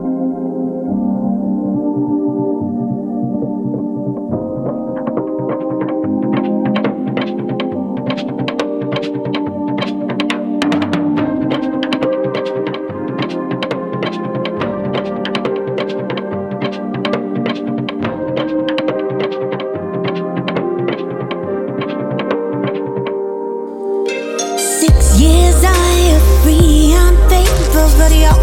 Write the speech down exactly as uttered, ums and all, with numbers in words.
Six years I am free, I'm thankful for the